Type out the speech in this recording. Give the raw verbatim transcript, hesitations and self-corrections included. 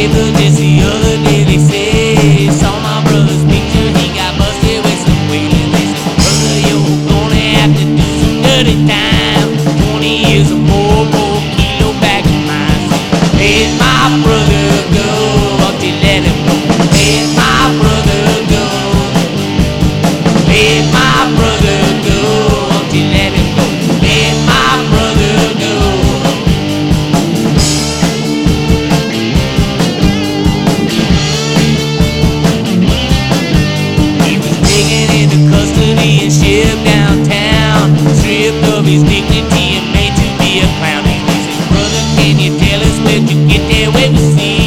paper just the other day. They say, saw my brother's picture, he got busted with some whaling. They said, brother, you're gonna have to do some dirty time. Twenty years or more, more kilo back of mine. So let my brother go, won't you let him go? Let my brother go. Let my brother go, won't you let him go? Let my brother go. He was taken into custody and shipped downtown, stripped of his dignity and made to be a clown. He said, brother, can you tell us where'd you get there? Where you see